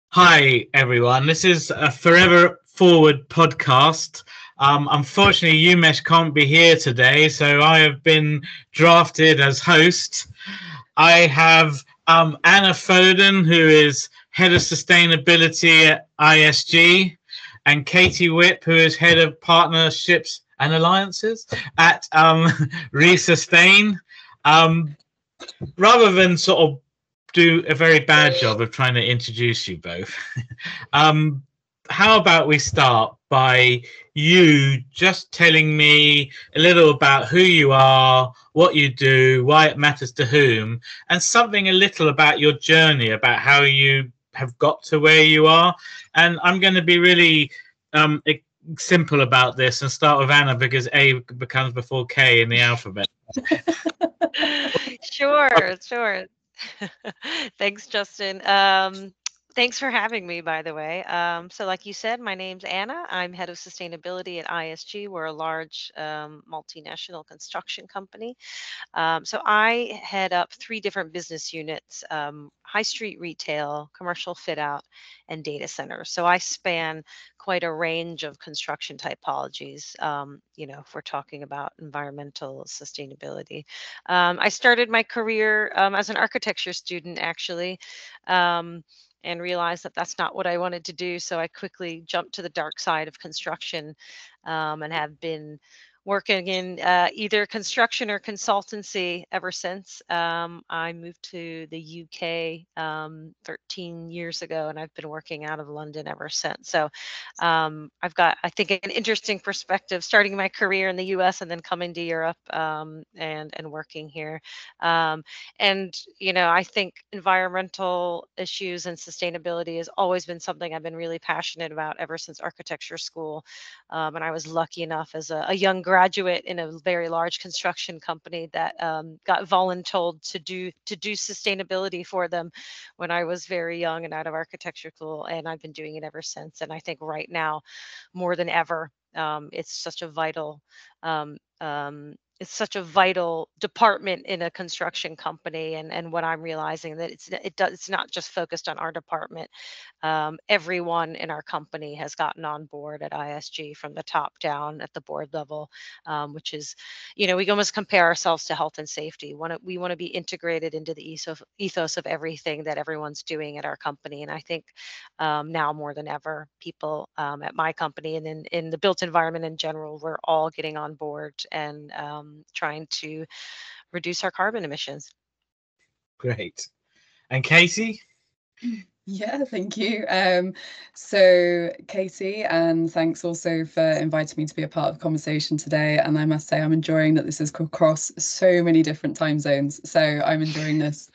Hi, everyone. This is a Forever Forward podcast. Unfortunately, Umesh can't be here today, so I have been drafted as host. I have Anna Foden, who is head of sustainability at ISG, and Katie Whip, who is head of partnerships and alliances at Resustain. Um, Rather than sort of do a very bad job of trying to introduce you both, um, how about we start by you just telling me a little about who you are, what you do, why it matters to whom, and something a little about your journey, about how you have got to where you are. And I'm going to be really um, simple about this and start with Anna because A becomes before K in the alphabet. Sure. Thanks, Justin. Thanks for having me, by the way. So, like you said, my name's Anna. I'm head of sustainability at ISG. We're a large multinational construction company. So, I head up three different business units: high street retail, commercial fit out, and data centers. So, I span quite a range of construction typologies, if we're talking about environmental sustainability. I started my career as an architecture student, actually, um, and realized that that's not what I wanted to do. So I quickly jumped to the dark side of construction, and have been working in either construction or consultancy ever since. I moved to the UK 13 years ago, and I've been working out of London ever since. So I've got, I think, an interesting perspective starting my career in the US and then coming to Europe, and working here. Um, and, I think environmental issues and sustainability has always been something I've been really passionate about ever since architecture school. And I was lucky enough as a young graduate in a very large construction company that got voluntold to do sustainability for them when I was very young and out of architecture school, and I've been doing it ever since. And I think right now, more than ever, it's such a vital um, it's such a vital department in a construction company. And what I'm realizing that it's not just focused on our department. Everyone in our company has gotten on board at ISG from the top down at the board level, which is, we almost compare ourselves to health and safety. We want to be integrated into the ethos of everything that everyone's doing at our company. And I think now more than ever, people at my company and in the built environment in general, we're all getting on board and trying to reduce our carbon emissions. Great. And Katie? Yeah, thank you. So Katie, and thanks also for inviting me to be a part of the conversation today. And I must say, I'm enjoying that this is across so many different time zones. So I'm enjoying this.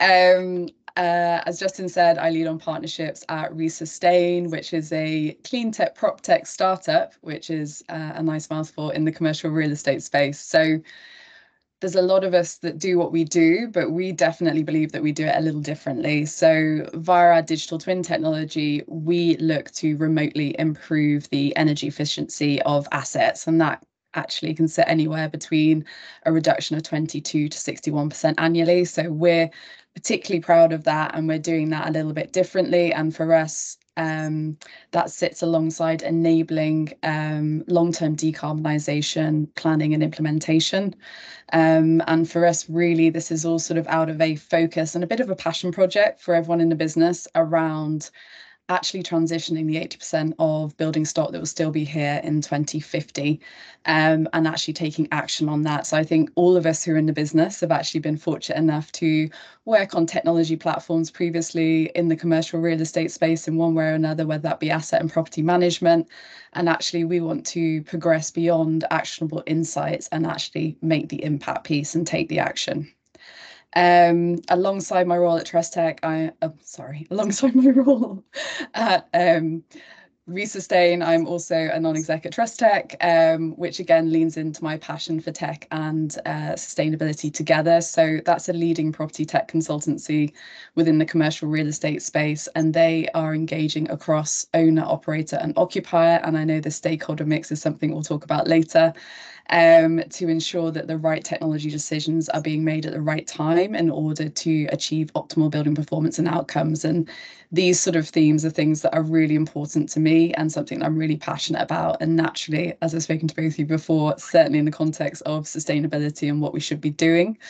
As Justin said, I lead on partnerships at Resustain, which is a clean tech, prop tech startup, which is a nice mouthful in the commercial real estate space. So there's a lot of us that do what we do, but we definitely believe that we do it a little differently. So via our digital twin technology, we look to remotely improve the energy efficiency of assets. And that actually can sit anywhere between a reduction of 22 to 61% annually. So we're particularly proud of that, and we're doing that a little bit differently. And for us, that sits alongside enabling long-term decarbonisation planning and implementation. And for us, really, this is all sort of out of a focus and a bit of a passion project for everyone in the business around actually transitioning the 80% of building stock that will still be here in 2050, and actually taking action on that. So I think all of us who are in the business have actually been fortunate enough to work on technology platforms previously in the commercial real estate space in one way or another, whether that be asset and property management. And actually, we want to progress beyond actionable insights and actually make the impact piece and take the action. Alongside my role at Trustech, alongside my role at Resustain, I'm also a non-exec at Trust Tech, which again leans into my passion for tech and sustainability together. So that's a leading property tech consultancy within the commercial real estate space, and they are engaging across owner, operator, and occupier. And I know the stakeholder mix is something we'll talk about later, to ensure that the right technology decisions are being made at the right time in order to achieve optimal building performance and outcomes. And these sort of themes are things that are really important to me and something that I'm really passionate about. And naturally, as I've spoken to both of you before, certainly in the context of sustainability and what we should be doing.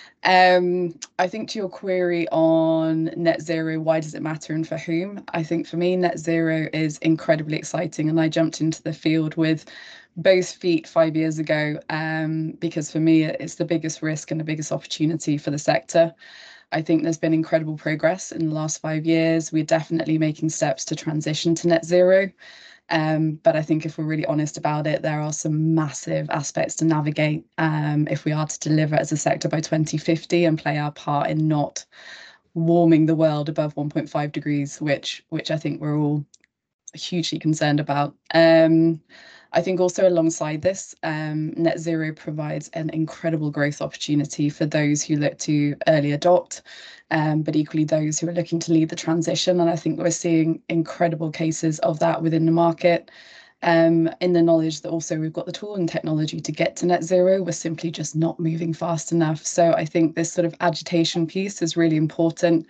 I think to your query on net zero, why does it matter and for whom? I think for me, net zero is incredibly exciting. And I jumped into the field with both feet 5 years ago, because for me, it's the biggest risk and the biggest opportunity for the sector. I think there's been incredible progress in the last 5 years. We're definitely making steps to transition to net zero. But I think if we're really honest about it, there are some massive aspects to navigate if we are to deliver as a sector by 2050 and play our part in not warming the world above 1.5 degrees, which I think we're all hugely concerned about. I think also alongside this, net zero provides an incredible growth opportunity for those who look to early adopt, but equally those who are looking to lead the transition. And I think we're seeing incredible cases of that within the market, in the knowledge that also we've got the tool and technology to get to net zero. We're simply just not moving fast enough. So I think this sort of agitation piece is really important.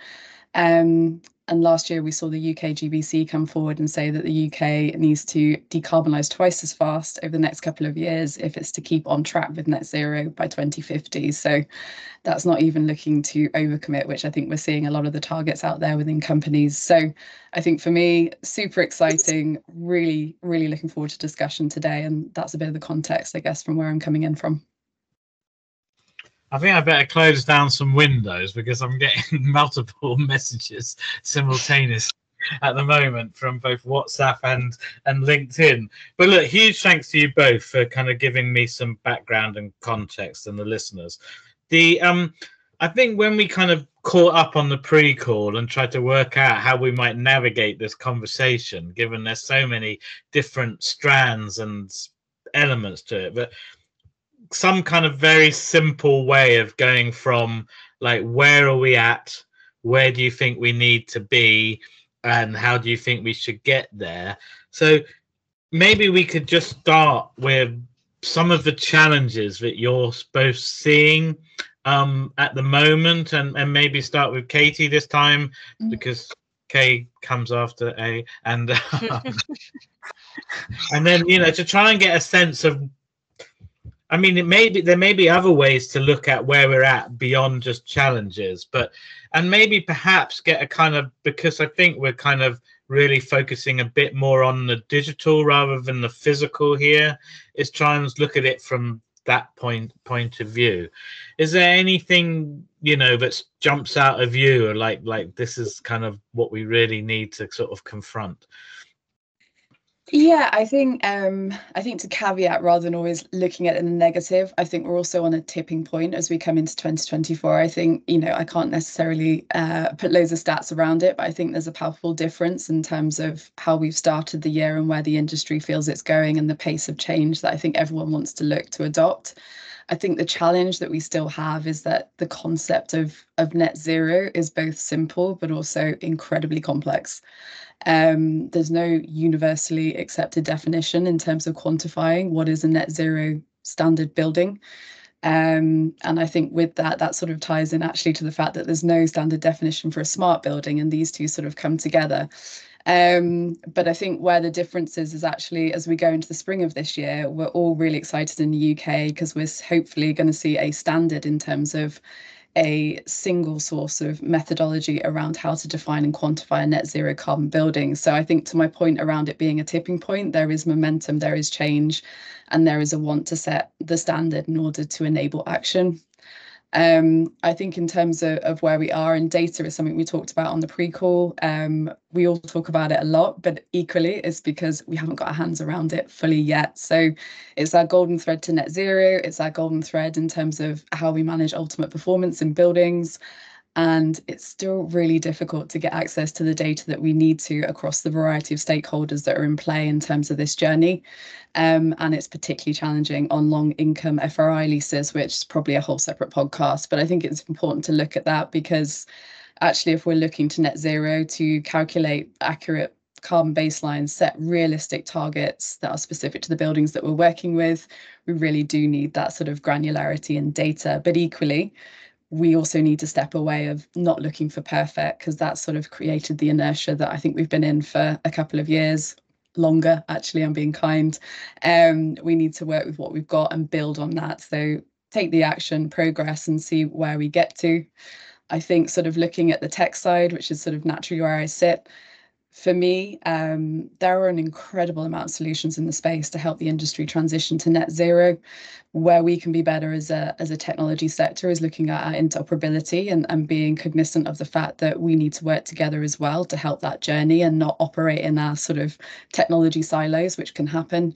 And last year we saw the UK GBC come forward and say that the UK needs to decarbonise twice as fast over the next couple of years if it's to keep on track with net zero by 2050. So that's not even looking to overcommit, which I think we're seeing a lot of the targets out there within companies. So I think for me, super exciting, really, really looking forward to discussion today. And that's a bit of the context, I guess, from where I'm coming in from. I think I better close down some windows because I'm getting multiple messages simultaneously at the moment from both WhatsApp and LinkedIn. But look, huge thanks to you both for kind of giving me some background and context and the listeners. I think when we kind of caught up on the pre-call and tried to work out how we might navigate this conversation, given there's so many different strands and elements to it, but some kind of very simple way of going from like, where are we at? Where do you think we need to be? And how do you think we should get there? So maybe we could just start with some of the challenges that you're both seeing at the moment, and maybe start with Katie this time, because K comes after A, and and then, you know, to try and get a sense of, I mean, there may be other ways to look at where we're at beyond just challenges, and maybe perhaps get a kind of, because I think we're kind of really focusing a bit more on the digital rather than the physical here, is try and look at it from that point of view. Is there anything, you know, that jumps out of you, or like this is kind of what we really need to sort of confront? Yeah, I think to caveat, rather than always looking at it in the negative, I think we're also on a tipping point as we come into 2024. I think, you know, I can't necessarily put loads of stats around it, but I think there's a palpable difference in terms of how we've started the year and where the industry feels it's going and the pace of change that I think everyone wants to look to adopt. I think the challenge that we still have is that the concept of net zero is both simple but also incredibly complex. There's no universally accepted definition in terms of quantifying what is a net zero standard building. And I think with that sort of ties in actually to the fact that there's no standard definition for a smart building, and these two sort of come together. But I think where the difference is actually, as we go into the spring of this year, we're all really excited in the UK because we're hopefully going to see a standard in terms of a single source of methodology around how to define and quantify a net zero carbon building. So I think, to my point around it being a tipping point, there is momentum, there is change, and there is a want to set the standard in order to enable action. I think in terms of where we are, and data is something we talked about on the pre-call. We all talk about it a lot, but equally it's because we haven't got our hands around it fully yet. So it's our golden thread to net zero. It's our golden thread in terms of how we manage ultimate performance in buildings. And it's still really difficult to get access to the data that we need to across the variety of stakeholders that are in play in terms of this journey. And it's particularly challenging on long income FRI leases, which is probably a whole separate podcast. But I think it's important to look at that because actually, if we're looking to net zero, to calculate accurate carbon baselines, set realistic targets that are specific to the buildings that we're working with, we really do need that sort of granularity in data. But equally, we also need to step away of not looking for perfect, because that's sort of created the inertia that I think we've been in for a couple of years, longer, actually, I'm being kind. We need to work with what we've got and build on that. So take the action, progress, and see where we get to. I think sort of looking at the tech side, which is sort of naturally where I sit, for me, there are an incredible amount of solutions in the space to help the industry transition to net zero. Where we can be better as a technology sector is looking at our interoperability and being cognizant of the fact that we need to work together as well to help that journey and not operate in our sort of technology silos, which can happen.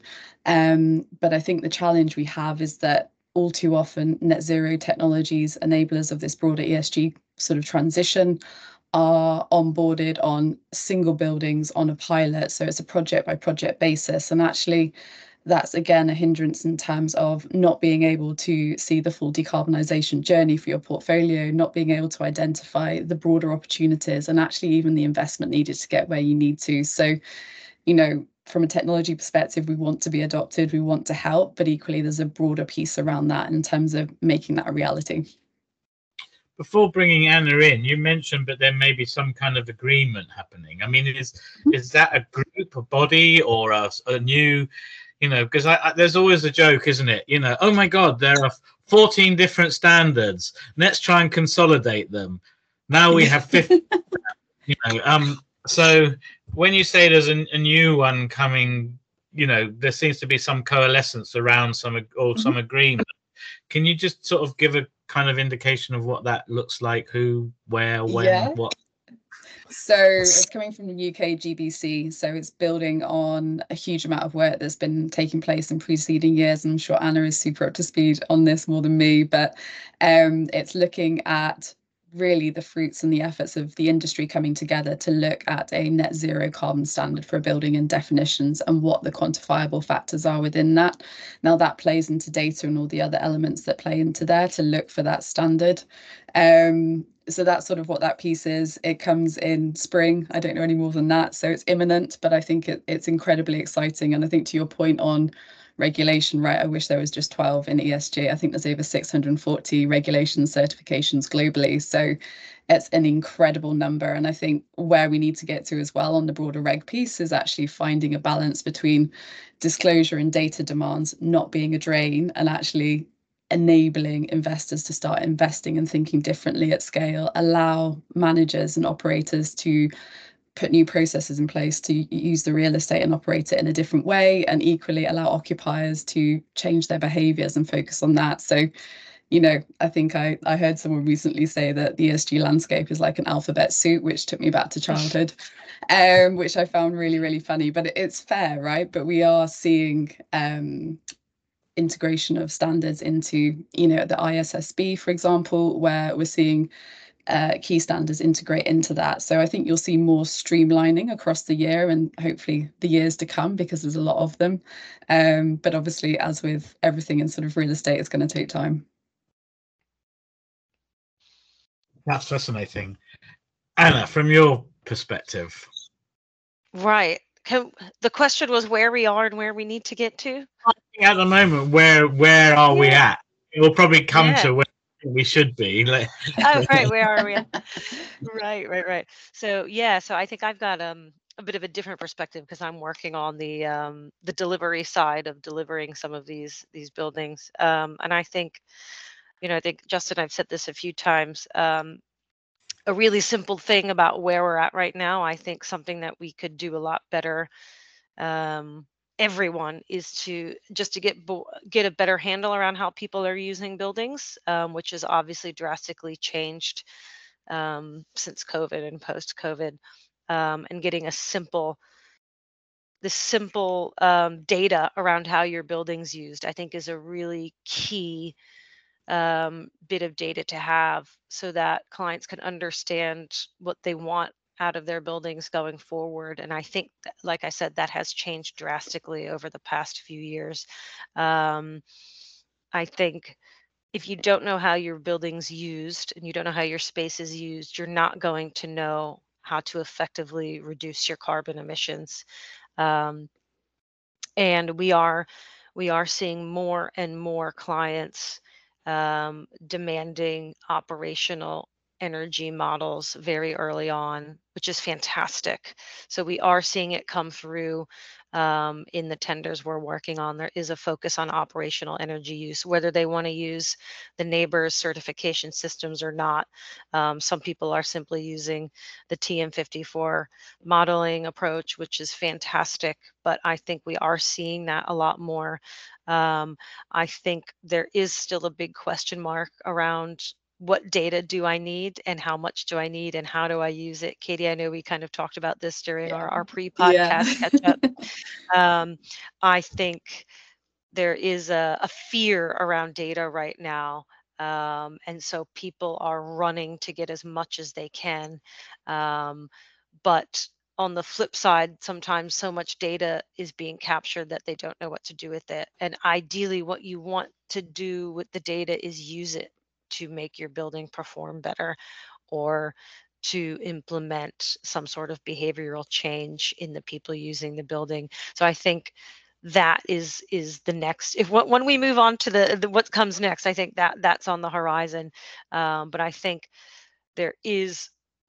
But I think the challenge we have is that all too often net zero technologies, enablers of this broader ESG sort of transition, are onboarded on single buildings on a pilot. So it's a project by project basis. And actually, that's again a hindrance in terms of not being able to see the full decarbonisation journey for your portfolio, not being able to identify the broader opportunities and actually even the investment needed to get where you need to. So, from a technology perspective, we want to be adopted, we want to help, but equally there's a broader piece around that in terms of making that a reality. Before bringing Anna in, you mentioned, but there may be some kind of agreement happening. I mean, is that a group, a body, or a new, because there's always a joke, isn't it? Oh my God, there are 14 different standards. Let's try and consolidate them. Now we have 50. So when you say there's a new one coming, there seems to be some coalescence around some agreement. Can you just sort of give a kind of indication of what that looks like, who, where, when, what? So it's coming from the UK GBC, so it's building on a huge amount of work that's been taking place in preceding years. And I'm sure Anna is super up to speed on this more than me, but it's looking at really the fruits and the efforts of the industry coming together to look at a net zero carbon standard for a building and definitions and what the quantifiable factors are within that. Now that plays into data and all the other elements that play into there to look for that standard. So that's sort of what that piece is. It comes in spring. I don't know any more than that. So it's imminent, but I think it's incredibly exciting. And I think to your point on regulation, right, I wish there was just 12 in ESG. I think there's over 640 regulation certifications globally. So it's an incredible number. And I think where we need to get to as well on the broader reg piece is actually finding a balance between disclosure and data demands not being a drain and actually enabling investors to start investing and thinking differently at scale, allow managers and operators to put new processes in place to use the real estate and operate it in a different way, and equally allow occupiers to change their behaviours and focus on that. So, I think I heard someone recently say that the ESG landscape is like an alphabet soup, which took me back to childhood, which I found really, really funny. But it's fair, right? But we are seeing integration of standards into, the ISSB, for example, where we're seeing key standards integrate into that. So I think you'll see more streamlining across the year and hopefully the years to come, because there's a lot of them. But obviously, as with everything in sort of real estate, it's going to take time. That's fascinating. Anna, from your perspective. Right. The question was where we are and where we need to get to? At the moment, where are we at? It will probably come to where we should be. Oh, right. Where are we at? Right. So I think I've got a bit of a different perspective because I'm working on the delivery side of delivering some of these buildings. And I think, Justin, I've said this a few times. A really simple thing about where we're at right now, I think something that we could do a lot better, everyone, is to get a better handle around how people are using buildings, which has obviously drastically changed since COVID and post-COVID, and getting the simple data around how your building's used, I think, is a really key bit of data to have so that clients can understand what they want out of their buildings going forward. And I think, that, like I said, that has changed drastically over the past few years. Um, I think if you don't know how your building's used and you don't know how your space is used, you're not going to know how to effectively reduce your carbon emissions. Um, and we are seeing more and more clients demanding operational energy models very early on, which is fantastic. So we are seeing it come through in the tenders we're working on. There is a focus on operational energy use, whether they want to use the neighbors certification systems or not. Some people are simply using the TM54 modeling approach, which is fantastic, but I think we are seeing that a lot more. I think there is still a big question mark around what data do I need and how much do I need and how do I use it? Katie, I know we kind of talked about this during Yeah. our Yeah. pre-podcast catch up. I think there is a fear around data right now. And so people are running to get as much as they can. But on the flip side, sometimes so much data is being captured that they don't know what to do with it. And ideally, what you want to do with the data is use it to make your building perform better or to implement some sort of behavioral change in the people using the building. So I think that is the next, if when we move on to the what comes next, I think that that's on the horizon. But I think there is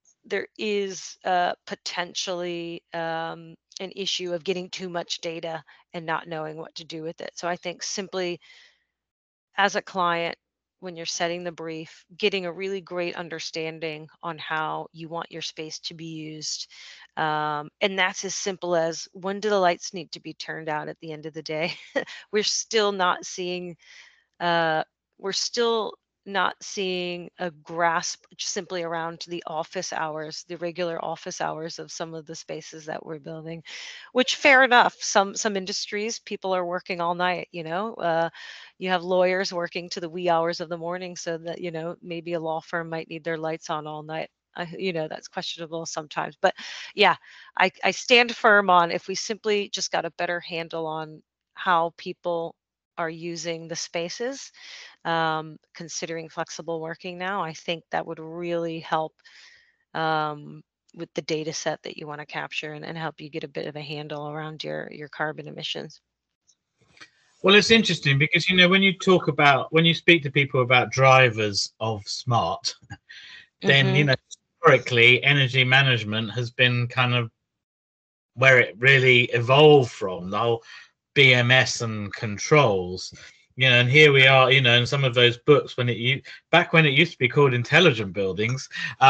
potentially an issue of getting too much data and not knowing what to do with it. So I think simply as a client, when you're setting the brief, getting a really great understanding on how you want your space to be used. And that's as simple as, when do the lights need to be turned out at the end of the day? We're still not seeing uh, we're still not seeing a grasp simply around the office hours, the regular office hours of some of the spaces that we're building, which fair enough. Some industries, people are working all night, you have lawyers working to the wee hours of the morning so that, maybe a law firm might need their lights on all night. That's questionable sometimes. But yeah, I stand firm on, if we simply just got a better handle on how people are using the spaces, considering flexible working now, I think that would really help with the data set that you want to capture, and help you get a bit of a handle around your carbon emissions. Well, it's interesting because when you speak to people about drivers of smart, then Hmm. historically energy management has been kind of where it really evolved from, the whole BMS and controls. And here we are, in some of those books back when it used to be called intelligent buildings,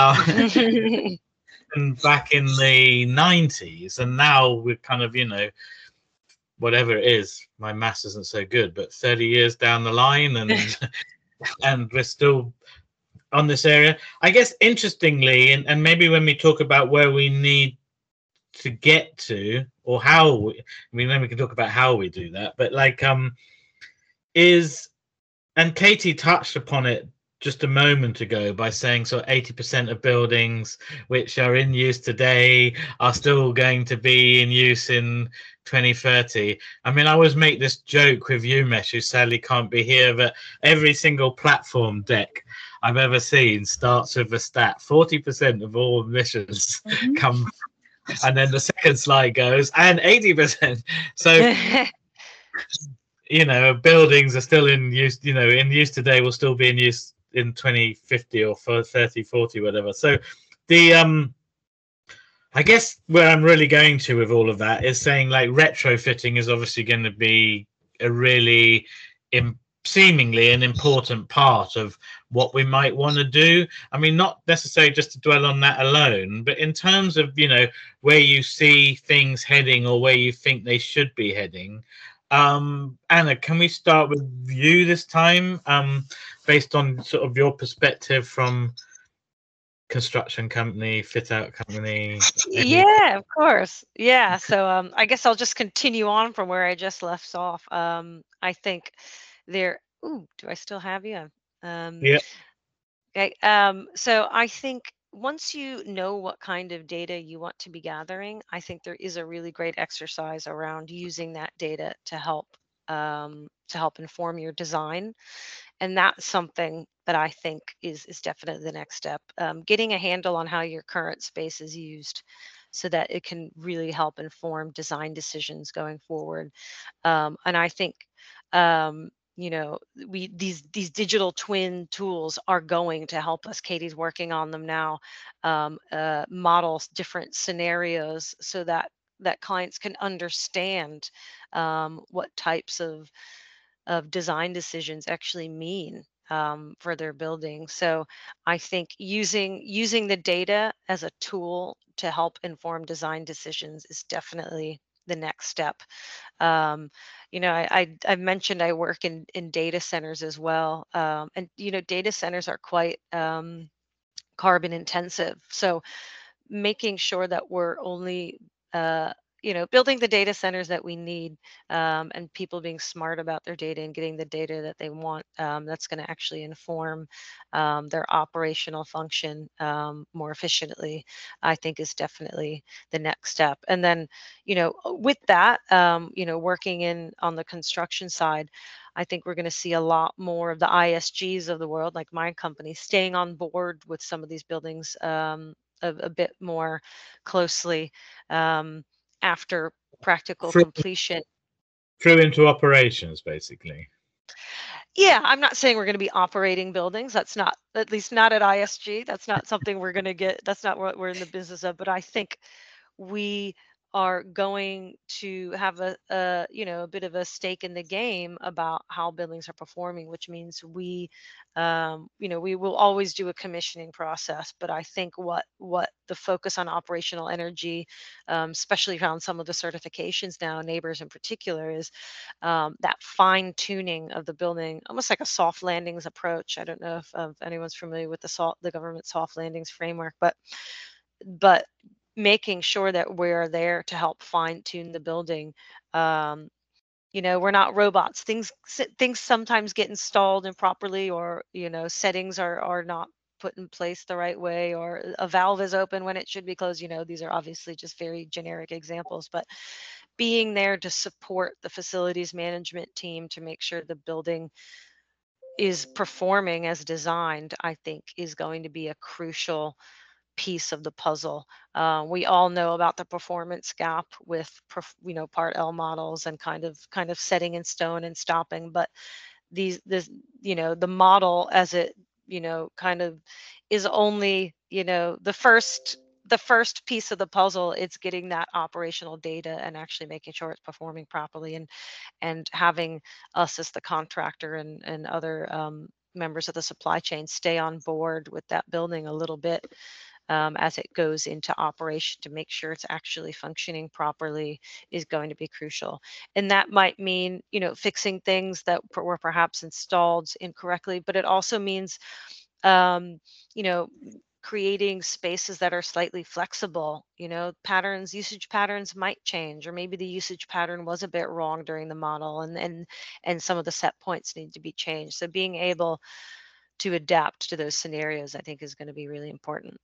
and back in the 90s, and now we're kind of, whatever it is, my maths isn't so good, but 30 years down the line, and and we're still on this area. I guess interestingly, and maybe when we talk about where we need to get to, or how then we can talk about how we do that, but and Katie touched upon it just a moment ago by saying, so 80% of buildings which are in use today are still going to be in use in 2030. I mean, I always make this joke with Umesh, who sadly can't be here, but every single platform deck I've ever seen starts with a stat: 40% of all emissions come, and then the second slide goes, and 80%. So buildings are still in use, in use today, will still be in use in 2050 or for 30, 40, whatever. So the I guess where I'm really going to with all of that is saying, like, retrofitting is obviously going to be a really seemingly an important part of what we might want to do. I mean, not necessarily just to dwell on that alone, but in terms of, where you see things heading or where you think they should be heading. Anna, can we start with you this time, based on sort of your perspective from construction company, fit out company? Yeah, of course. Yeah. So I guess I'll just continue on from where I just left off. I think there. Ooh, do I still have you? Yeah. Okay. So I think once you know what kind of data you want to be gathering, I think there is a really great exercise around using that data to help inform your design, and that's something that I think is definitely the next step. Getting a handle on how your current space is used, so that it can really help inform design decisions going forward. And I think um, we these digital twin tools are going to help us. Katie's working on them now. Model different scenarios so that clients can understand what types of design decisions actually mean for their building. So I think using the data as a tool to help inform design decisions is definitely the next step. um, I mentioned I work in data centers as well, and data centers are quite carbon intensive. So making sure that we're only uh, building the data centers that we need, and people being smart about their data and getting the data that they want, that's going to actually inform their operational function more efficiently, I think is definitely the next step. And then with that, working in on the construction side, I think we're going to see a lot more of the ISGs of the world, like my company, staying on board with some of these buildings a bit more closely um, after practical Through, completion. through into operations, basically. Yeah, I'm not saying we're going to be operating buildings. That's not, at least not at ISG. That's not something we're going to get. That's not what we're in the business of. But I think we are going to have a bit of a stake in the game about how buildings are performing, which means we will always do a commissioning process. But I think what the focus on operational energy, especially around some of the certifications now, neighbors in particular, is that fine tuning of the building, almost like a soft landings approach. I don't know if anyone's familiar with the government soft landings framework, but making sure that we're there to help fine tune the building. Um, we're not robots. Things sometimes get installed improperly, or settings are not put in place the right way, or a valve is open when it should be closed. These are obviously just very generic examples, but being there to support the facilities management team to make sure the building is performing as designed, I think is going to be a crucial piece of the puzzle. We all know about the performance gap with Part L models and kind of setting in stone and stopping, but this the model as it kind of is only the first piece of the puzzle. It's getting that operational data and actually making sure it's performing properly, and having us as the contractor and other members of the supply chain stay on board with that building a little bit as it goes into operation to make sure it's actually functioning properly is going to be crucial. And that might mean, fixing things that were perhaps installed incorrectly, but it also means, um, you know, creating spaces that are slightly flexible. Usage patterns might change, or maybe the usage pattern was a bit wrong during the model, and some of the set points need to be changed. So being able to adapt to those scenarios, I think, is going to be really important.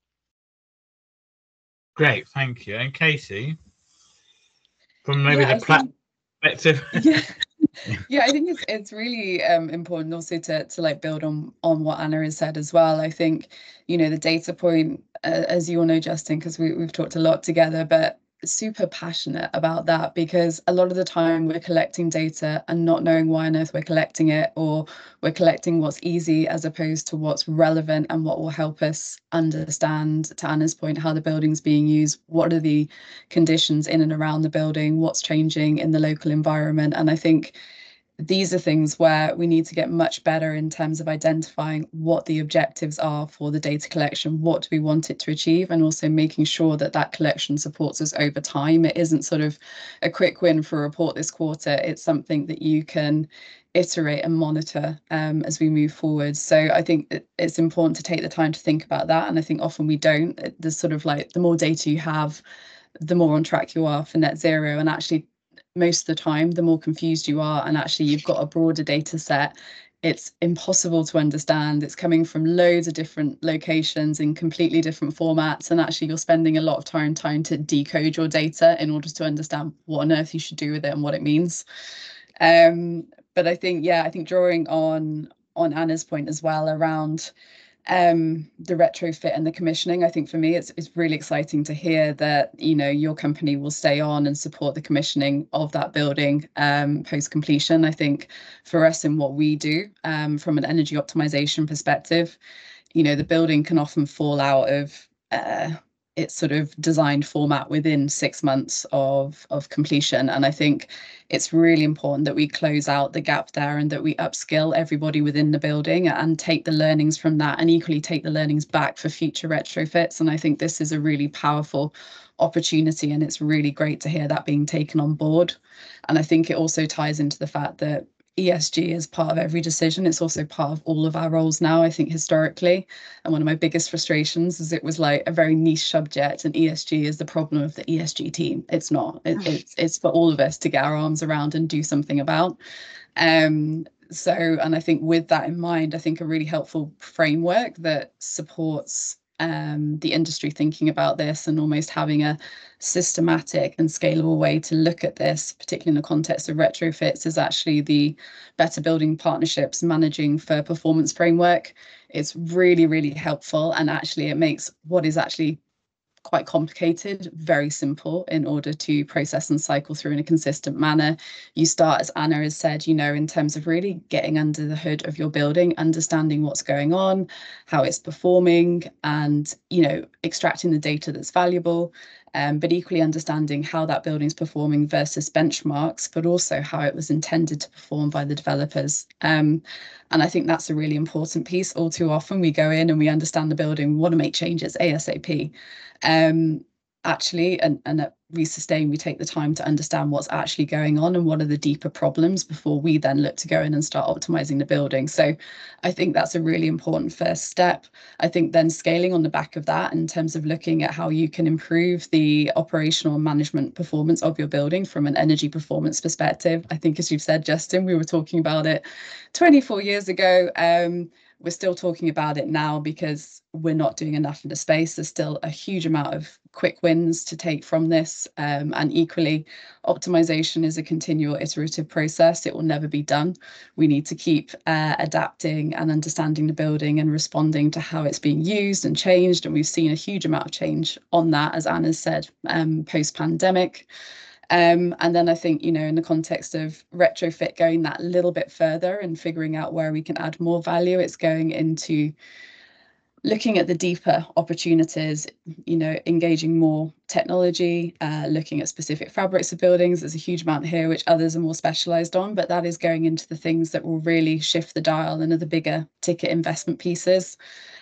Great, thank you. And Katie, from maybe Yeah, the perspective. yeah, I think it's really important also to like build on what Anna has said as well. I think the data point, as you all know, Justin, because we've talked a lot together, but super passionate about that, because a lot of the time we're collecting data and not knowing why on earth we're collecting it, or we're collecting what's easy as opposed to what's relevant and what will help us understand, to Anna's point, how the building's being used, what are the conditions in and around the building, what's changing in the local environment. And I think these are things where we need to get much better in terms of identifying what the objectives are for the data collection, what do we want it to achieve, and also making sure that that collection supports us over time. It isn't sort of a quick win for a report this quarter. It's something that you can iterate and monitor as we move forward. So I think it's important to take the time to think about that. And I think often we don't. There's sort of like, the more data you have, the more on track you are for net zero. And actually, most of the time, the more confused you are, and actually you've got a broader data set, it's impossible to understand. It's coming from loads of different locations in completely different formats. And actually, you're spending a lot of time trying to decode your data in order to understand what on earth you should do with it and what it means. But I think, yeah, I think drawing on Anna's point as well around the retrofit and the commissioning, I think for me it's really exciting to hear that, you know, your company will stay on and support the commissioning of that building post completion. I think for us in what we do from an energy optimization perspective, you know, the building can often fall out of its sort of designed format within 6 months of completion. And I think it's really important that we close out the gap there and that we upskill everybody within the building and take the learnings from that and equally take the learnings back for future retrofits. And I think this is a really powerful opportunity, and it's really great to hear that being taken on board. And I think it also ties into the fact that ESG is part of every decision. It's also part of all of our roles now, I think, historically. And one of my biggest frustrations is it was like a very niche subject, and ESG is the problem of the ESG team. It's not. It's for all of us to get our arms around and do something about. And I think with that in mind, I think a really helpful framework that supports the industry thinking about this and almost having a systematic and scalable way to look at this, particularly in the context of retrofits, is actually the Better Building Partnerships Managing for Performance framework. It's really, really helpful, and actually it makes what is actually quite complicated very simple in order to process and cycle through in a consistent manner. You start, as Anna has said, you know, in terms of really getting under the hood of your building, understanding what's going on, how it's performing, and, you know, extracting the data that's valuable, but equally understanding how that building's performing versus benchmarks, but also how it was intended to perform by the developers. And I think that's a really important piece. All too often we go in and we understand the building, we want to make changes ASAP. Actually, and at Resustain, we take the time to understand what's actually going on and what are the deeper problems before we then look to go in and start optimizing the building. So I think that's a really important first step. I think then scaling on the back of that in terms of looking at how you can improve the operational and management performance of your building from an energy performance perspective. I think, as you've said, Justin, we were talking about it 24 years ago. We're still talking about it now because we're not doing enough in the space. There's still a huge amount of quick wins to take from this. And equally, optimization is a continual iterative process. It will never be done. We need to keep adapting and understanding the building and responding to how it's being used and changed. And we've seen a huge amount of change on that, as Anna said, post-pandemic. And then I think, you know, in the context of retrofit, going that little bit further and figuring out where we can add more value, it's going into looking at the deeper opportunities, you know, engaging more technology, looking at specific fabrics of buildings. There's a huge amount here which others are more specialised on, but that is going into the things that will really shift the dial and are the bigger ticket investment pieces.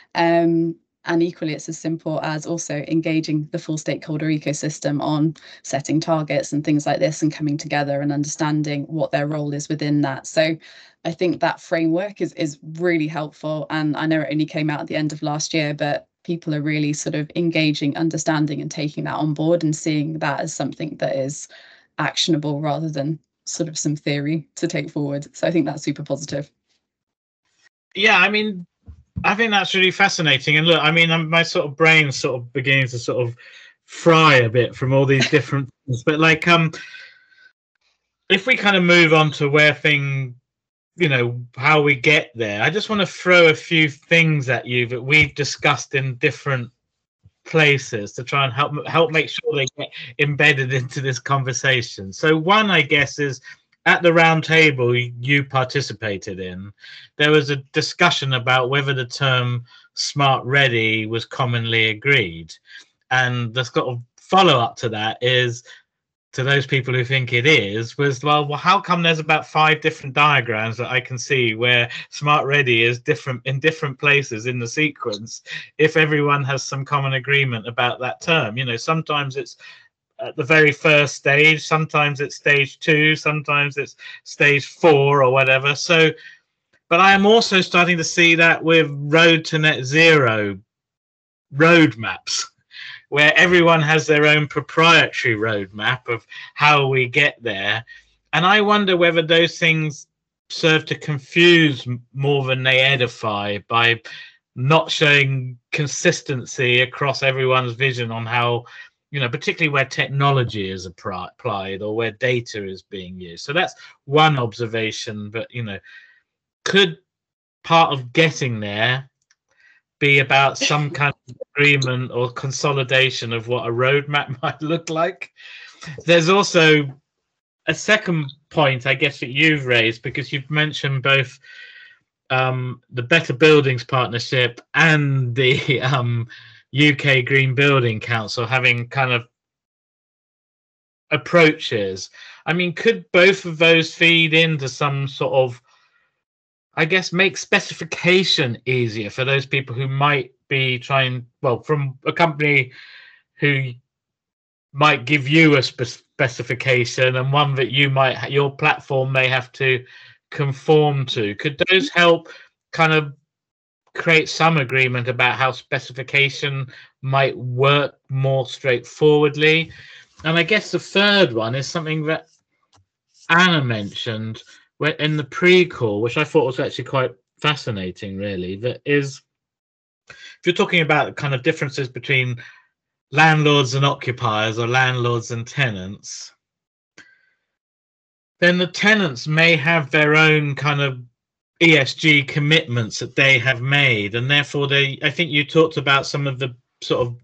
And equally, it's as simple as also engaging the full stakeholder ecosystem on setting targets and things like this and coming together and understanding what their role is within that. So I think that framework is really helpful. And I know it only came out at the end of last year, but people are really sort of engaging, understanding and taking that on board and seeing that as something that is actionable rather than sort of some theory to take forward. So I think that's super positive. Yeah, I mean, I think that's really fascinating. And look, I mean, my sort of brain sort of beginning to sort of fry a bit from all these different things. But like, if we kind of move on to where things, you know, how we get there, I just want to throw a few things at you that we've discussed in different places to try and help make sure they get embedded into this conversation. So one, I guess, is at the round table you participated in, there was a discussion about whether the term smart ready was commonly agreed. And the sort of follow-up to that is, to those people who think it is, was, well, how come there's about 5 different diagrams that I can see where smart ready is different in different places in the sequence if everyone has some common agreement about that term? You know, sometimes it's at the very first stage, sometimes it's stage 2, sometimes it's stage 4 or whatever. So, but I am also starting to see that with road to net zero roadmaps, where everyone has their own proprietary roadmap of how we get there. And I wonder whether those things serve to confuse more than they edify by not showing consistency across everyone's vision on how, particularly where technology is applied or where data is being used. So that's one observation. But, could part of getting there be about some kind of agreement or consolidation of what a roadmap might look like? There's also a second point, I guess, that you've raised, because you've mentioned both the Better Buildings Partnership and the UK Green Building Council having kind of approaches. I mean, could both of those feed into some sort of, I guess, make specification easier for those people who might be trying, well, from a company who might give you a specification and one that your platform may have to conform to? Could those help kind of create some agreement about how specification might work more straightforwardly? And I guess the third one is something that Anna mentioned in the pre-call, which I thought was actually quite fascinating, really. That is, if you're talking about kind of differences between landlords and occupiers or landlords and tenants, then the tenants may have their own kind of ESG commitments that they have made, and therefore I think you talked about some of the sort of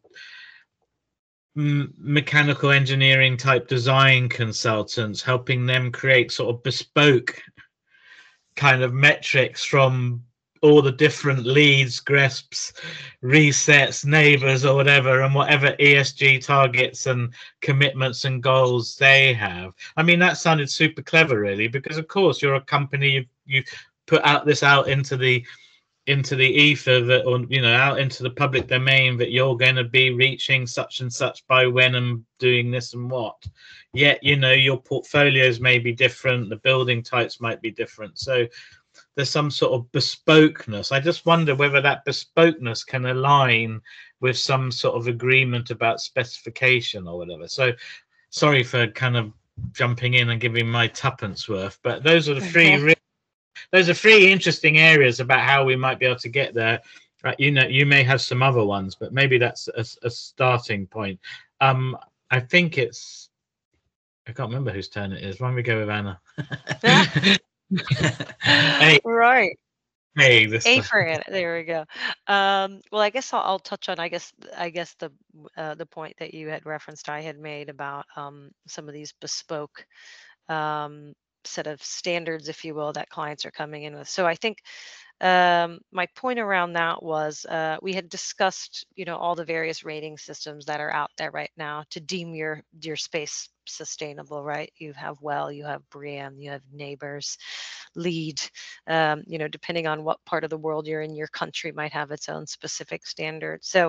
mechanical engineering type design consultants helping them create sort of bespoke kind of metrics from all the different leads, GRESPs, resets, neighbors, or whatever, and whatever ESG targets and commitments and goals they have. I mean, that sounded super clever, really, because of course you're a company, you put out into the ether, that, or out into the public domain, that you're going to be reaching such and such by when and doing this and what. Yet your portfolios may be different, the building types might be different, so there's some sort of bespokeness. I just wonder whether that bespokeness can align with some sort of agreement about specification or whatever. So sorry for kind of jumping in and giving my tuppence worth, but those are the three interesting areas about how we might be able to get there. Right, you may have some other ones, but maybe that's a starting point. I think I can't remember whose turn it is. Why don't we go with Anna? Right. Hey, A for Anna. There we go. Well, I guess I'll touch on, I guess the point that you had referenced, I had made about some of these bespoke set of standards, if you will, that clients are coming in with. So I think my point around that was we had discussed, all the various rating systems that are out there right now to deem your space sustainable, right? You have WELL, you have BREEAM, you have Neighbors, LEED. Depending on what part of the world you're in, your country might have its own specific standards. So,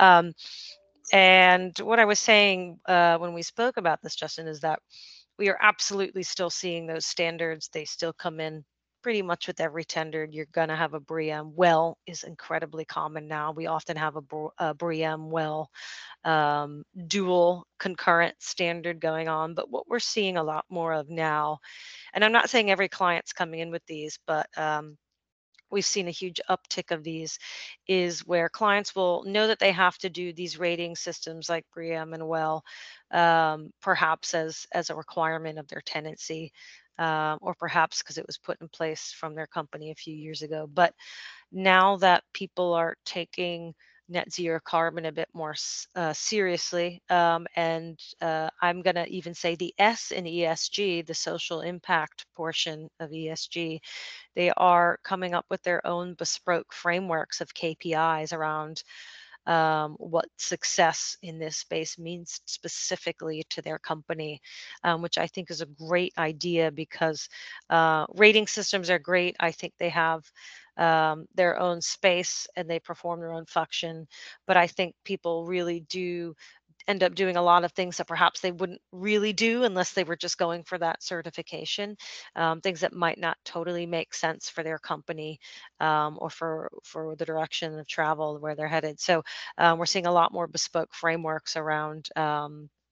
and what I was saying when we spoke about this, Justin, is that we are absolutely still seeing those standards. They still come in pretty much with every tender. You're going to have a BREEAM. WELL is incredibly common now. We often have a BREEAM WELL dual concurrent standard going on. But what we're seeing a lot more of now, and I'm not saying every client's coming in with these, but we've seen a huge uptick of these, is where clients will know that they have to do these rating systems like BREEAM and WELL, perhaps as a requirement of their tenancy, or perhaps because it was put in place from their company a few years ago. But now that people are taking net zero carbon a bit more seriously, and I'm going to even say the S in ESG, the social impact portion of ESG, they are coming up with their own bespoke frameworks of KPIs around what success in this space means specifically to their company, which I think is a great idea, because rating systems are great. I think they have their own space and they perform their own function. But I think people really do end up doing a lot of things that perhaps they wouldn't really do unless they were just going for that certification, things that might not totally make sense for their company, or for the direction of travel where they're headed. So we're seeing a lot more bespoke frameworks around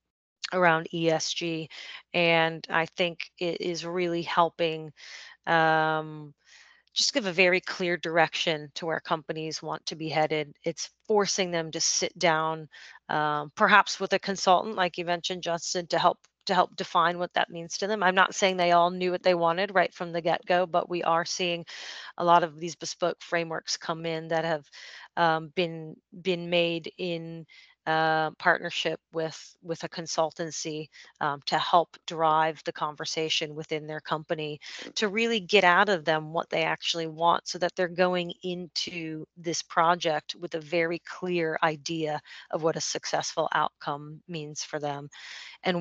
around ESG, and I think it is really helping um, just give a very clear direction to where companies want to be headed. It's forcing them to sit down, perhaps with a consultant, like you mentioned, Justin, to help define what that means to them. I'm not saying they all knew what they wanted right from the get-go, but we are seeing a lot of these bespoke frameworks come in that have been made in partnership with a consultancy to help drive the conversation within their company to really get out of them what they actually want so that they're going into this project with a very clear idea of what a successful outcome means for them and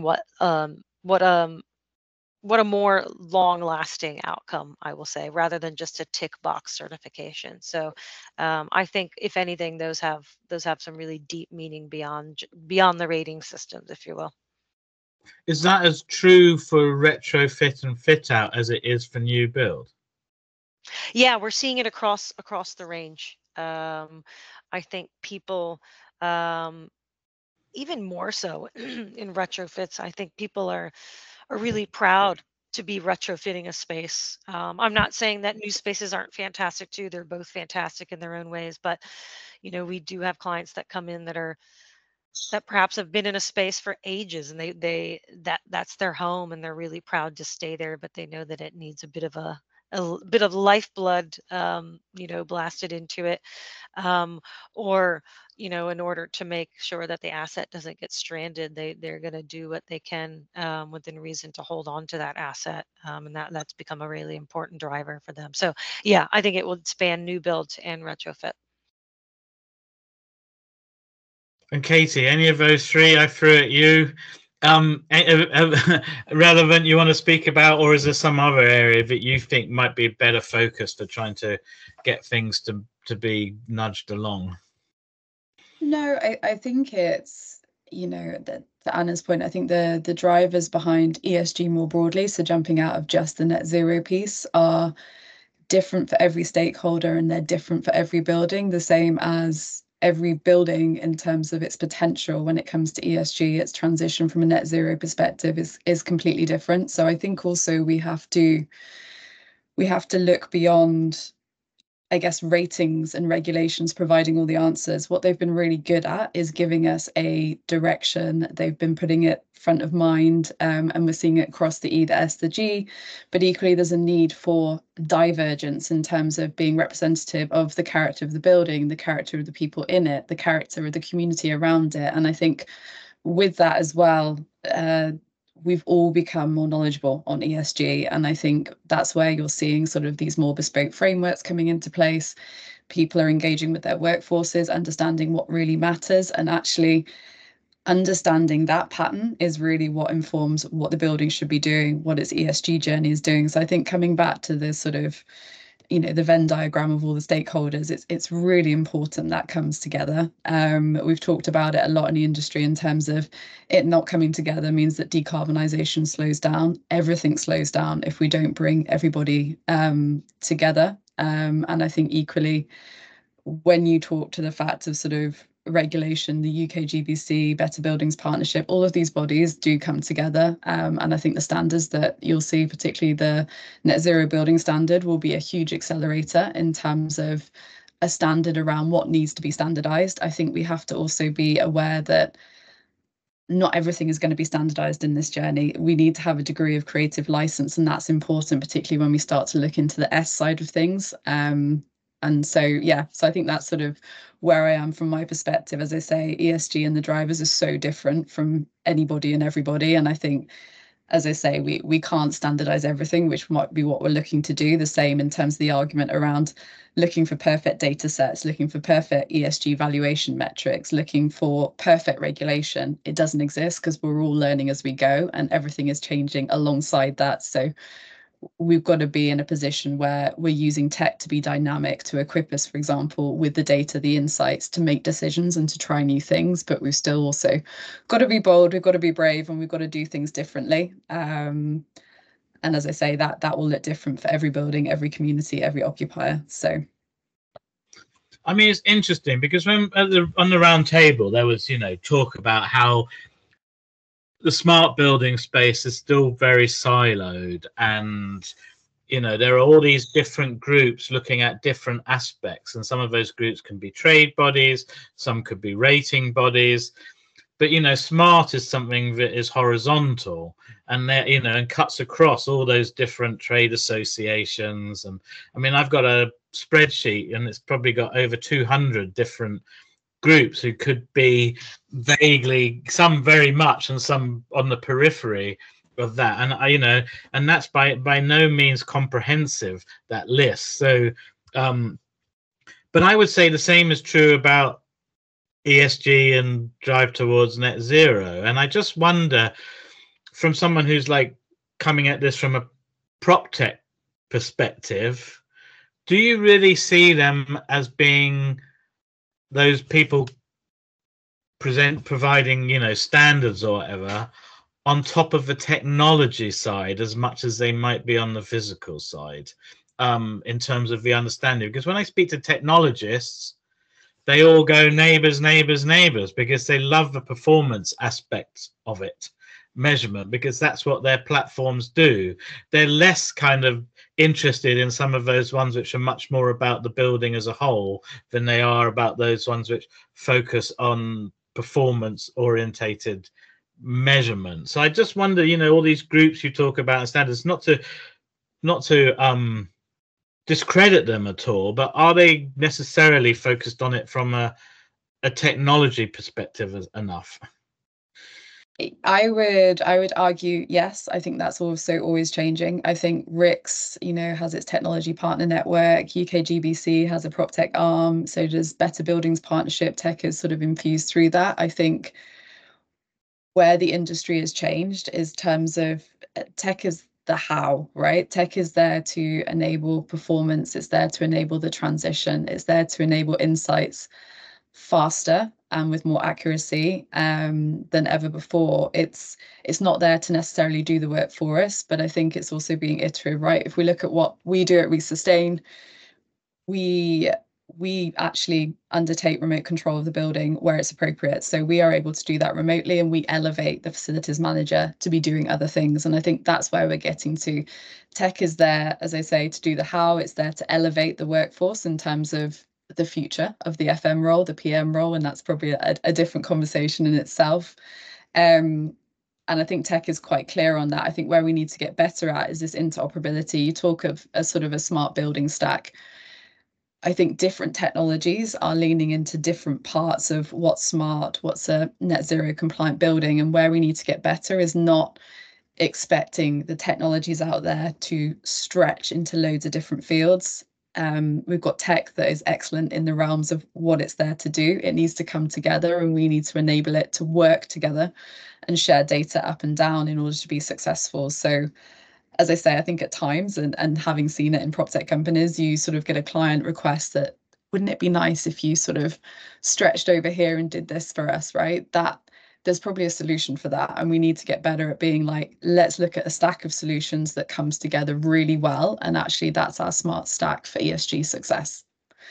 what a more long lasting outcome, I will say, rather than just a tick box certification. So I think if anything, those have some really deep meaning beyond the rating systems, if you will. Is that as true for retrofit and fit out as it is for new build? Yeah, we're seeing it across the range. I think people um, even more so in retrofits. I think people are really proud to be retrofitting a space. I'm not saying that new spaces aren't fantastic too. They're both fantastic in their own ways, but we do have clients that come in that perhaps have been in a space for ages and that's their home and they're really proud to stay there, but they know that it needs a bit of bit of lifeblood blasted into it, um, or in order to make sure that the asset doesn't get stranded, they're going to do what they can within reason to hold on to that asset, and that's become a really important driver for them. So yeah, I think it will span new build and retrofit. And Katie, any of those three I threw at you, relevant you want to speak about, or is there some other area that you think might be a better focus for trying to get things to be nudged along? No, I think it's, that to Anna's point, I think the drivers behind ESG more broadly, so jumping out of just the net zero piece, are different for every stakeholder and they're different for every building, the same as every building in terms of its potential when it comes to ESG, its transition from a net zero perspective is completely different. So I think also we have to look beyond, I guess, ratings and regulations providing all the answers. What they've been really good at is giving us a direction. They've been putting it front of mind, and we're seeing it across the E, the S, the G. But equally, there's a need for divergence in terms of being representative of the character of the building, the character of the people in it, the character of the community around it. And I think with that as well, we've all become more knowledgeable on ESG. And I think that's where you're seeing sort of these more bespoke frameworks coming into place. People are engaging with their workforces, understanding what really matters, and actually understanding that pattern is really what informs what the building should be doing, what its ESG journey is doing. So I think coming back to this sort of the Venn diagram of all the stakeholders, it's really important that comes together. We've talked about it a lot in the industry in terms of it not coming together means that decarbonisation slows down. Everything slows down if we don't bring everybody together. And I think equally, when you talk to the fact of sort of regulation, the UK GBC, Better Buildings Partnership, all of these bodies do come together. And I think the standards that you'll see, particularly the Net Zero Building Standard, will be a huge accelerator in terms of a standard around what needs to be standardized. I think we have to also be aware that not everything is going to be standardized in this journey. We need to have a degree of creative license, and that's important, particularly when we start to look into the S side of things. And so, yeah, so I think that's sort of where I am from my perspective. As I say, ESG and the drivers are so different from anybody and everybody. And I think, as I say, we can't standardize everything, which might be what we're looking to do. The same in terms of the argument around looking for perfect data sets, looking for perfect ESG valuation metrics, looking for perfect regulation. It doesn't exist because we're all learning as we go and everything is changing alongside that. So we've got to be in a position where we're using tech to be dynamic, to equip us, for example, with the data, the insights to make decisions and to try new things. But we've still also got to be bold, we've got to be brave, and we've got to do things differently. And as I say, that will look different for every building, every community, every occupier. So I mean, it's interesting because when on the round table there was, talk about how the smart building space is still very siloed, and there are all these different groups looking at different aspects, and some of those groups can be trade bodies, some could be rating bodies, but smart is something that is horizontal, and and cuts across all those different trade associations. And I mean, I've got a spreadsheet and it's probably got over 200 different groups who could be vaguely, some very much and some on the periphery of that. And and that's by no means comprehensive, that list. So but I would say the same is true about ESG and drive towards net zero. And I just wonder, from someone who's like coming at this from a prop tech perspective, do you really see them as being those people providing standards or whatever on top of the technology side as much as they might be on the physical side, in terms of the understanding? Because when I speak to technologists, they all go neighbors, neighbors, neighbors, because they love the performance aspects of it, measurement, because that's what their platforms do. They're less kind of interested in some of those ones which are much more about the building as a whole than they are about those ones which focus on performance orientated measurement. So I just wonder, all these groups you talk about and standards, not to discredit them at all, but are they necessarily focused on it from a technology perspective enough? I would argue yes. I think that's also always changing. I think RICS, has its technology partner network. UKGBC has a prop tech arm. So does Better Buildings Partnership. Tech is sort of infused through that. I think where the industry has changed is terms of tech is the how, right? Tech is there to enable performance. It's there to enable the transition. It's there to enable insights faster and with more accuracy than ever before. It's not there to necessarily do the work for us, but I think it's also being iterative, right? If we look at what we do at Resustain, we actually undertake remote control of the building where it's appropriate. So we are able to do that remotely, and we elevate the facilities manager to be doing other things. And I think that's where we're getting to. Tech is there, as I say, to do the how. It's there to elevate the workforce in terms of the future of the FM role, the PM role, and that's probably a different conversation in itself. And I think tech is quite clear on that. I think where we need to get better at is this interoperability. You talk of a sort of a smart building stack. I think different technologies are leaning into different parts of what's smart, what's a net zero compliant building, and where we need to get better is not expecting the technologies out there to stretch into loads of different fields. We've got tech that is excellent in the realms of what it's there to do. It needs to come together, and we need to enable it to work together and share data up and down in order to be successful. So as I say, I think at times, and having seen it in prop tech companies, you sort of get a client request that, wouldn't it be nice if you sort of stretched over here and did this for us, right? That there's probably a solution for that. And we need to get better at being like, let's look at a stack of solutions that comes together really well. And actually that's our smart stack for ESG success.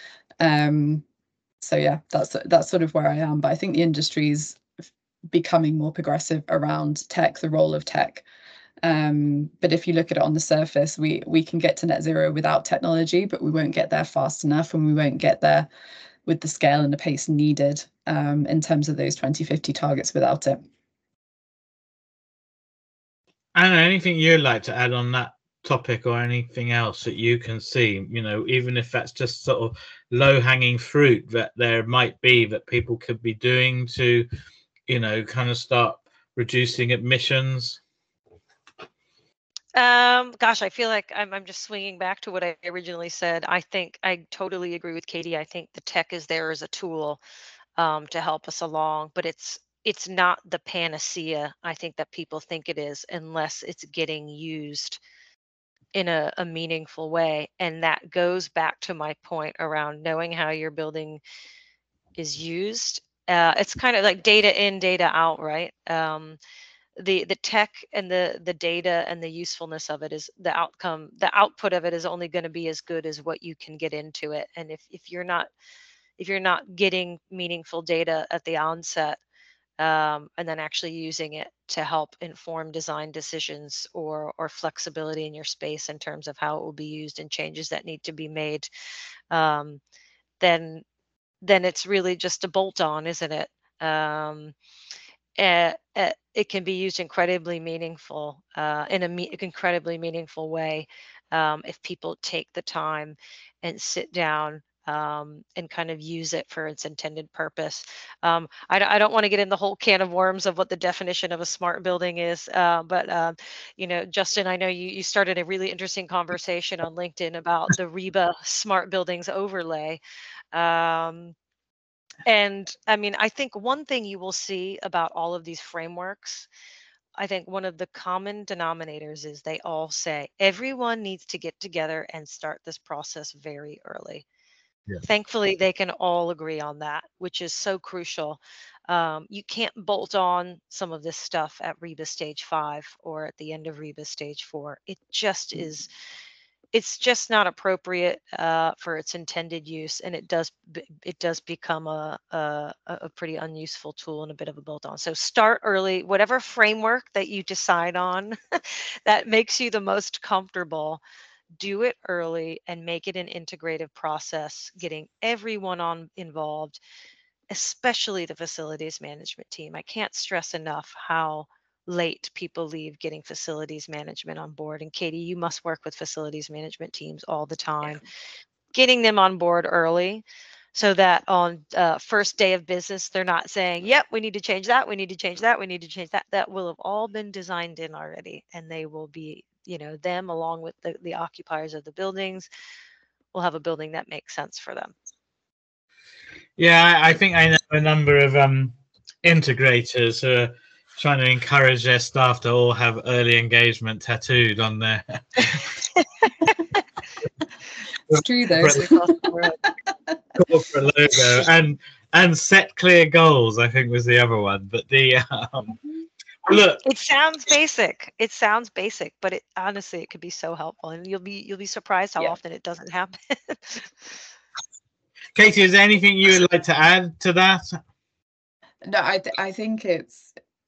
So yeah, that's sort of where I am. But I think the industry's becoming more progressive around tech, the role of tech. But if you look at it on the surface, we can get to net zero without technology, but we won't get there fast enough, and we won't get there with the scale and the pace needed in terms of those 2050 targets without it. Anna, anything you'd like to add on that topic, or anything else that you can see, even if that's just sort of low-hanging fruit that there might be that people could be doing to, kind of start reducing emissions? Gosh, I feel like I'm just swinging back to what I originally said. I think I totally agree with Katie. I think the tech is there as a tool to help us along, but it's not the panacea I think that people think it is, unless it's getting used in a meaningful way. And that goes back to my point around knowing how your building is used. It's kind of like data in, data out, right? The tech and the data and the usefulness of it is the outcome. The output of it is only going to be as good as what you can get into it. And if you're not getting meaningful data at the onset, and then actually using it to help inform design decisions or flexibility in your space in terms of how it will be used and changes that need to be made, um, then it's really just a bolt on, isn't it? It can be used incredibly meaningful in incredibly meaningful way if people take the time and sit down and kind of use it for its intended purpose. I don't want to get in the whole can of worms of what the definition of a smart building is, but Justin, I know you started a really interesting conversation on LinkedIn about the REBA Smart Buildings overlay. And I mean, I think one thing you will see about all of these frameworks, I think one of the common denominators is they all say everyone needs to get together and start this process very early. Yeah. Thankfully, they can all agree on that, which is so crucial. You can't bolt on some of this stuff at REBA stage 5 or at the end of REBA stage 4. It just is. It's just not appropriate for its intended use, and it does become a pretty unuseful tool and a bit of a bolt-on. So start early, whatever framework that you decide on that makes you the most comfortable. Do it early and make it an integrative process, getting everyone involved, especially the facilities management team. I can't stress enough how late people leave getting facilities management on board. And Katie, you must work with facilities management teams all the time. Yeah. Getting them on board early so that on first day of business, they're not saying, yep, we need to change that, we need to change that, we need to change that. That will have all been designed in already. And they will be, them along with the occupiers of the buildings will have a building that makes sense for them. Yeah, I think I know a number of integrators who are trying to encourage their staff to all have early engagement tattooed on their it's true though. Corporate logo and set clear goals, I think was the other one. But the look, it sounds basic. But honestly it could be so helpful, and you'll be surprised how often it doesn't happen. Katie, is there anything you would like to add to that? No, I think it's,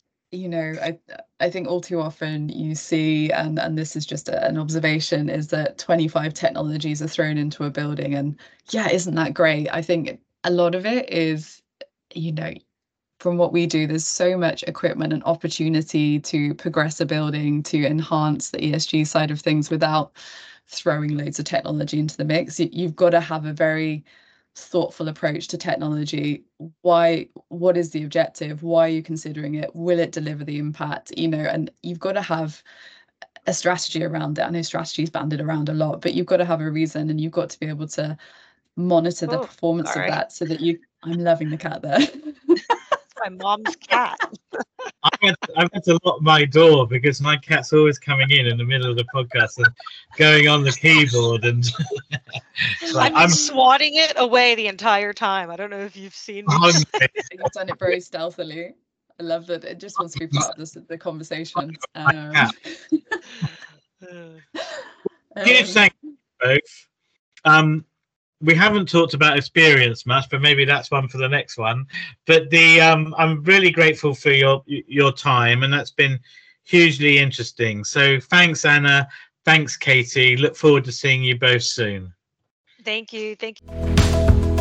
I think all too often you see, and this is just an observation, is that 25 technologies are thrown into a building, and yeah, isn't that great? I think a lot of it is, from what we do, there's so much equipment and opportunity to progress a building, to enhance the ESG side of things without throwing loads of technology into the mix. You've got to have a very thoughtful approach to technology. What is the objective? Why are you considering it? Will it deliver the impact? And you've got to have a strategy around it. I know strategy is banded around a lot, but you've got to have a reason, and you've got to be able to monitor the performance of that so that I'm loving the cat there. My mom's cat. I've had to lock my door because my cat's always coming in the middle of the podcast and going on the keyboard, and I'm swatting it away the entire time. I don't know if you've seen me. You've done it very stealthily. I love that it just wants to be part of the conversation. Huge thank you both. We haven't talked about experience much, but maybe that's one for the next one. But I'm really grateful for your time, and that's been hugely interesting. So thanks, Anna. Thanks, Katie. Look forward to seeing you both soon. Thank you.